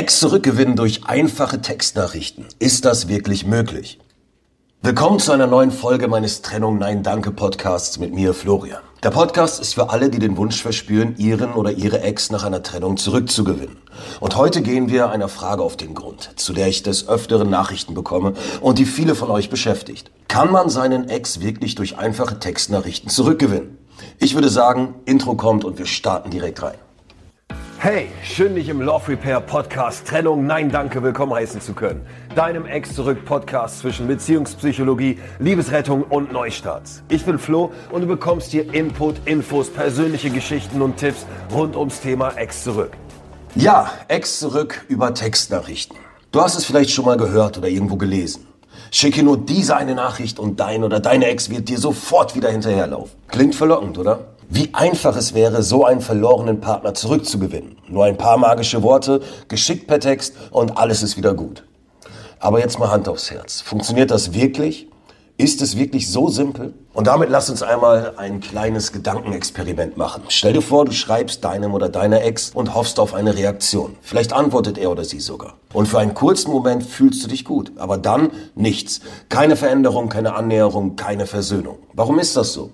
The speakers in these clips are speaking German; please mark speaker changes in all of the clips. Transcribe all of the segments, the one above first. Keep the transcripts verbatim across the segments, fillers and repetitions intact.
Speaker 1: Ex zurückgewinnen durch einfache Textnachrichten. Ist das wirklich möglich? Willkommen zu einer neuen Folge meines Trennung Nein Danke Podcasts mit mir, Florian. Der Podcast ist für alle, die den Wunsch verspüren, ihren oder ihre Ex nach einer Trennung zurückzugewinnen. Und heute gehen wir einer Frage auf den Grund, zu der ich des Öfteren Nachrichten bekomme und die viele von euch beschäftigt. Kann man seinen Ex wirklich durch einfache Textnachrichten zurückgewinnen? Ich würde sagen, Intro kommt und wir starten direkt rein.
Speaker 2: Hey, schön dich im Love Repair Podcast Trennung Nein Danke willkommen heißen zu können. Deinem Ex zurück Podcast zwischen Beziehungspsychologie, Liebesrettung und Neustarts. Ich bin Flo und du bekommst hier Input, Infos, persönliche Geschichten und Tipps rund ums Thema Ex zurück.
Speaker 1: Ja, Ex zurück über Textnachrichten. Du hast es vielleicht schon mal gehört oder irgendwo gelesen. Schicke nur diese eine Nachricht und dein oder deine Ex wird dir sofort wieder hinterherlaufen. Klingt verlockend, oder? Wie einfach es wäre, so einen verlorenen Partner zurückzugewinnen. Nur ein paar magische Worte, geschickt per Text und alles ist wieder gut. Aber jetzt mal Hand aufs Herz. Funktioniert das wirklich? Ist es wirklich so simpel? Und damit lass uns einmal ein kleines Gedankenexperiment machen. Stell dir vor, du schreibst deinem oder deiner Ex und hoffst auf eine Reaktion. Vielleicht antwortet er oder sie sogar. Und für einen kurzen Moment fühlst du dich gut. Aber dann nichts. Keine Veränderung, keine Annäherung, keine Versöhnung. Warum ist das so?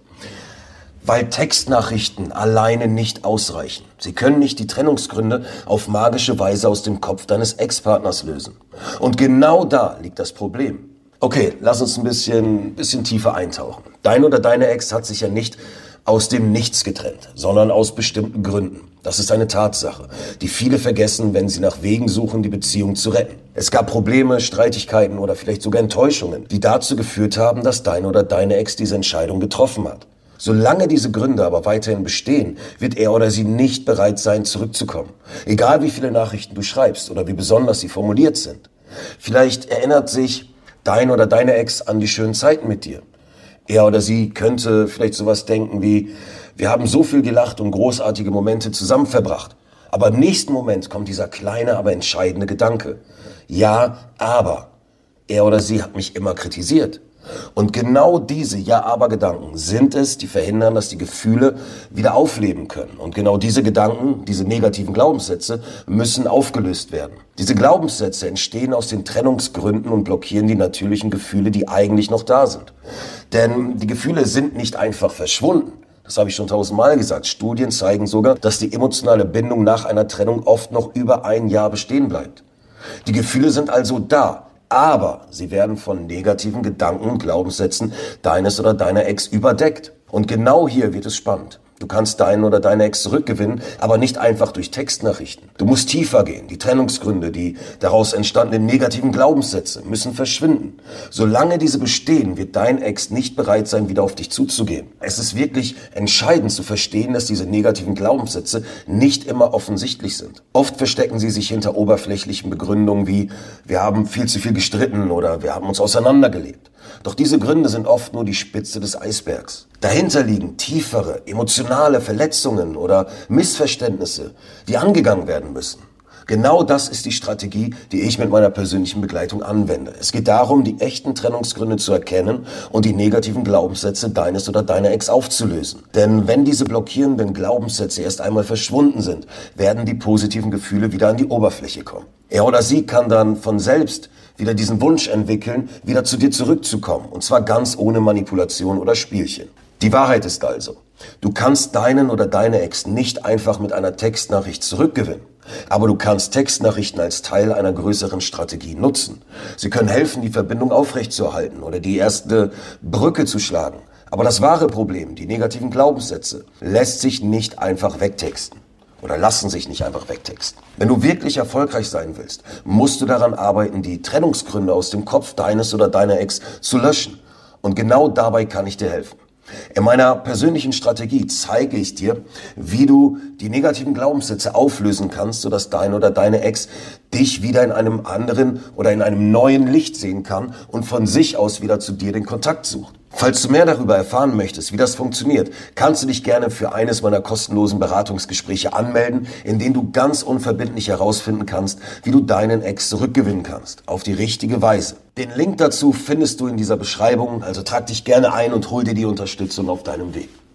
Speaker 1: Weil Textnachrichten alleine nicht ausreichen. Sie können nicht die Trennungsgründe auf magische Weise aus dem Kopf deines Ex-Partners lösen. Und genau da liegt das Problem. Okay, lass uns ein bisschen, bisschen tiefer eintauchen. Dein oder deine Ex hat sich ja nicht aus dem Nichts getrennt, sondern aus bestimmten Gründen. Das ist eine Tatsache, die viele vergessen, wenn sie nach Wegen suchen, die Beziehung zu retten. Es gab Probleme, Streitigkeiten oder vielleicht sogar Enttäuschungen, die dazu geführt haben, dass dein oder deine Ex diese Entscheidung getroffen hat. Solange diese Gründe aber weiterhin bestehen, wird er oder sie nicht bereit sein, zurückzukommen. Egal wie viele Nachrichten du schreibst oder wie besonders sie formuliert sind. Vielleicht erinnert sich dein oder deine Ex an die schönen Zeiten mit dir. Er oder sie könnte vielleicht sowas denken wie, wir haben so viel gelacht und großartige Momente zusammen verbracht. Aber im nächsten Moment kommt dieser kleine, aber entscheidende Gedanke. Ja, aber er oder sie hat mich immer kritisiert. Und genau diese Ja-Aber-Gedanken sind es, die verhindern, dass die Gefühle wieder aufleben können. Und genau diese Gedanken, diese negativen Glaubenssätze, müssen aufgelöst werden. Diese Glaubenssätze entstehen aus den Trennungsgründen und blockieren die natürlichen Gefühle, die eigentlich noch da sind. Denn die Gefühle sind nicht einfach verschwunden. Das habe ich schon tausendmal gesagt. Studien zeigen sogar, dass die emotionale Bindung nach einer Trennung oft noch über ein Jahr bestehen bleibt. Die Gefühle sind also da. Aber sie werden von negativen Gedanken und Glaubenssätzen deines oder deiner Ex überdeckt. Und genau hier wird es spannend. Du kannst deinen oder deine Ex zurückgewinnen, aber nicht einfach durch Textnachrichten. Du musst tiefer gehen. Die Trennungsgründe, die daraus entstandenen negativen Glaubenssätze müssen verschwinden. Solange diese bestehen, wird dein Ex nicht bereit sein, wieder auf dich zuzugehen. Es ist wirklich entscheidend zu verstehen, dass diese negativen Glaubenssätze nicht immer offensichtlich sind. Oft verstecken sie sich hinter oberflächlichen Begründungen wie, wir haben viel zu viel gestritten oder wir haben uns auseinandergelebt. Doch diese Gründe sind oft nur die Spitze des Eisbergs. Dahinter liegen tiefere, emotionale Verletzungen oder Missverständnisse, die angegangen werden müssen. Genau das ist die Strategie, die ich mit meiner persönlichen Begleitung anwende. Es geht darum, die echten Trennungsgründe zu erkennen und die negativen Glaubenssätze deines oder deiner Ex aufzulösen. Denn wenn diese blockierenden Glaubenssätze erst einmal verschwunden sind, werden die positiven Gefühle wieder an die Oberfläche kommen. Er oder sie kann dann von selbst wieder diesen Wunsch entwickeln, wieder zu dir zurückzukommen. Und zwar ganz ohne Manipulation oder Spielchen. Die Wahrheit ist also, du kannst deinen oder deine Ex nicht einfach mit einer Textnachricht zurückgewinnen. Aber du kannst Textnachrichten als Teil einer größeren Strategie nutzen. Sie können helfen, die Verbindung aufrechtzuerhalten oder die erste Brücke zu schlagen. Aber das wahre Problem, die negativen Glaubenssätze, lässt sich nicht einfach wegtexten. Oder lassen sich nicht einfach wegtexten. Wenn du wirklich erfolgreich sein willst, musst du daran arbeiten, die Trennungsgründe aus dem Kopf deines oder deiner Ex zu löschen. Und genau dabei kann ich dir helfen. In meiner persönlichen Strategie zeige ich dir, wie du die negativen Glaubenssätze auflösen kannst, sodass dein oder deine Ex dich wieder in einem anderen oder in einem neuen Licht sehen kann und von sich aus wieder zu dir den Kontakt sucht. Falls du mehr darüber erfahren möchtest, wie das funktioniert, kannst du dich gerne für eines meiner kostenlosen Beratungsgespräche anmelden, in denen du ganz unverbindlich herausfinden kannst, wie du deinen Ex zurückgewinnen kannst, auf die richtige Weise. Den Link dazu findest du in dieser Beschreibung, also trag dich gerne ein und hol dir die Unterstützung auf deinem Weg.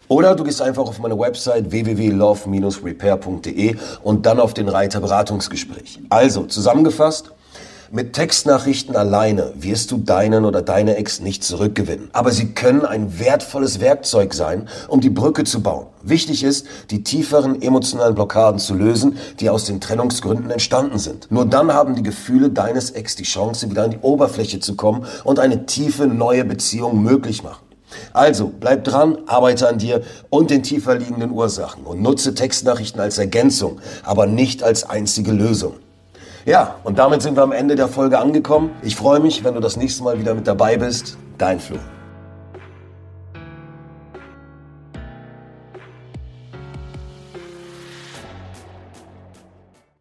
Speaker 1: Oder du gehst einfach auf meine Website w w w punkt love dash repair punkt d e und dann auf den Reiter Beratungsgespräch. Also, zusammengefasst, mit Textnachrichten alleine wirst du deinen oder deine Ex nicht zurückgewinnen. Aber sie können ein wertvolles Werkzeug sein, um die Brücke zu bauen. Wichtig ist, die tieferen emotionalen Blockaden zu lösen, die aus den Trennungsgründen entstanden sind. Nur dann haben die Gefühle deines Ex die Chance, wieder an die Oberfläche zu kommen und eine tiefe neue Beziehung möglich machen. Also, bleib dran, arbeite an dir und den tiefer liegenden Ursachen und nutze Textnachrichten als Ergänzung, aber nicht als einzige Lösung. Ja, und damit sind wir am Ende der Folge angekommen. Ich freue mich, wenn du das nächste Mal wieder mit dabei bist. Dein Flo.